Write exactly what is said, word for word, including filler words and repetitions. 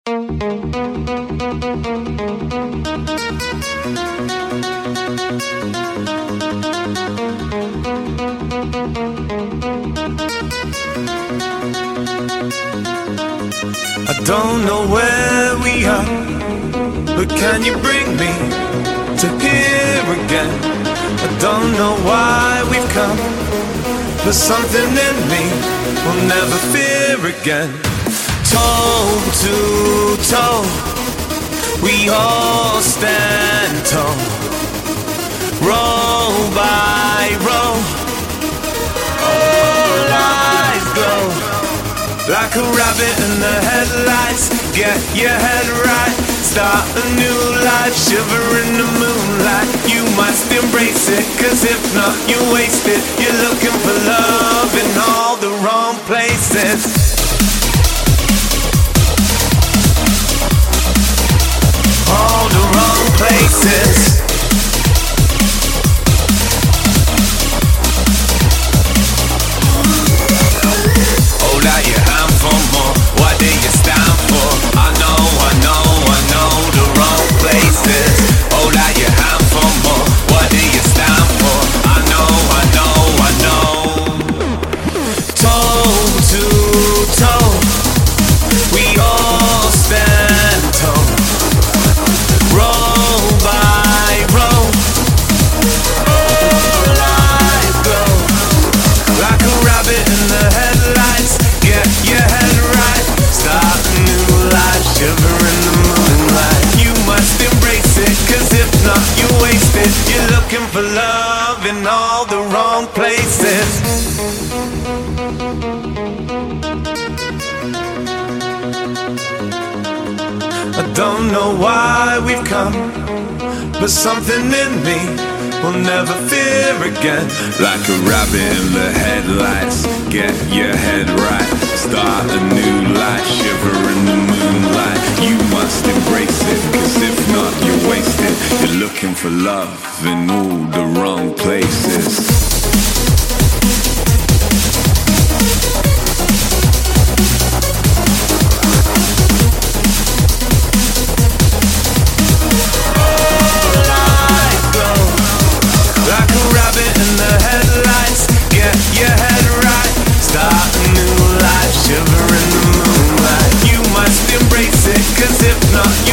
I don't know where we are, but can you bring me to here again? I don't know why we've come, but something in me will never fear again. Toe to toe, we all stand tall, row by row, all eyes glow. Like a rabbit in the headlights, get your head right, start a new life, shiver in the moonlight. You must embrace it, cause if not you waste it. You're looking for love in all the wrong places. All the wrong places. Hold out your hand for more. What do you stand for? I know, I know, I know the wrong places. Hold out your hand for more. What do you stand for? I know, I know, I know. Toe to toe, we all stand tall, row by row, all eyes glow. Like a rabbit in the headlights, get your head right, start a new life, shiver in the moonlight. You must embrace it, cause if not you waste it. You're looking for love in all the wrong places. I don't know why we've come, but something in me will never fear again. Like a rabbit in the headlights, get your head right, start a new life, shiver in the moonlight. You must embrace it, cause if not you waste it. You're looking for love in all the wrong places. In the headlights, get your head right, start a new life, shiver in the moonlight. You must embrace it, cause if not